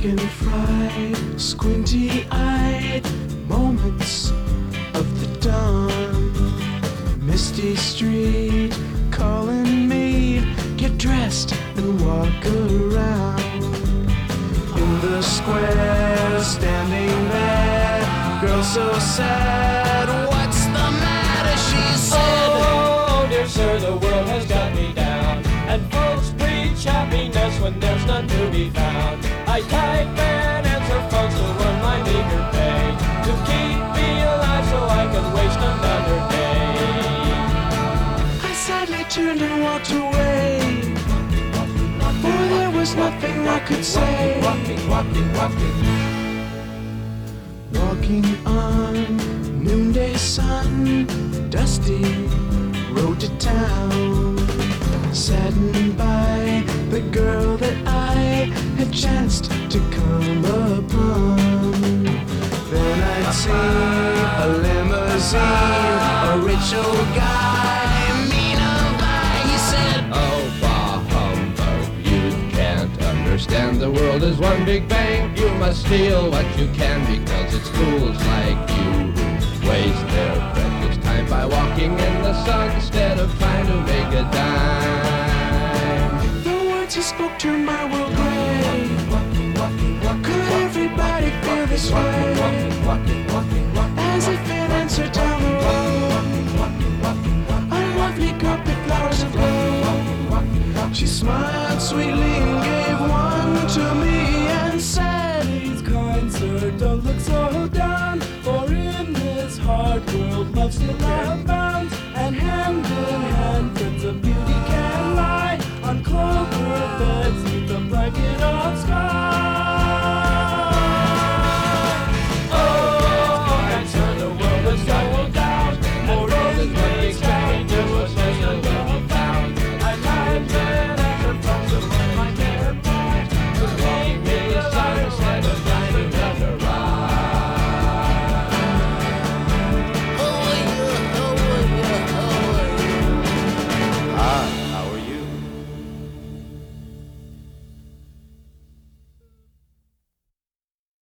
Dragonfly, squinty-eyed moments of the dawn. Misty street calling me, get dressed and walk around. In the square, standing there, girl so sad, what's the matter, she said. Oh, dear sir, the world has got me down, and folks preach happiness when there's none to be found. I type and answer folks to earn my meager pay, to keep me alive so I can waste another day. I sadly turned and walked away, for there was nothing I could say. Walking on noonday sun, dusty road to town, saddened by the girl that I had chanced to come upon. Then I'd see a limousine, a rich old guy, mean of eye, he said, Oh, bah humbug, you can't understand. The world is one big bank. You must steal what you can, because it's fools like you who waste their precious time by walking in the sun instead of trying to make a dime. The words he spoke turned my world gray. Could everybody feel this way? As if in answer down the road, unlovely carpet flowers of gold. She smiled sweetly and gave one to me and said, Please, kind sir, don't look so down, for in this hard world love still abounds, and hand in hand friends of beauty can lie on clover beds neath a blanket of sky.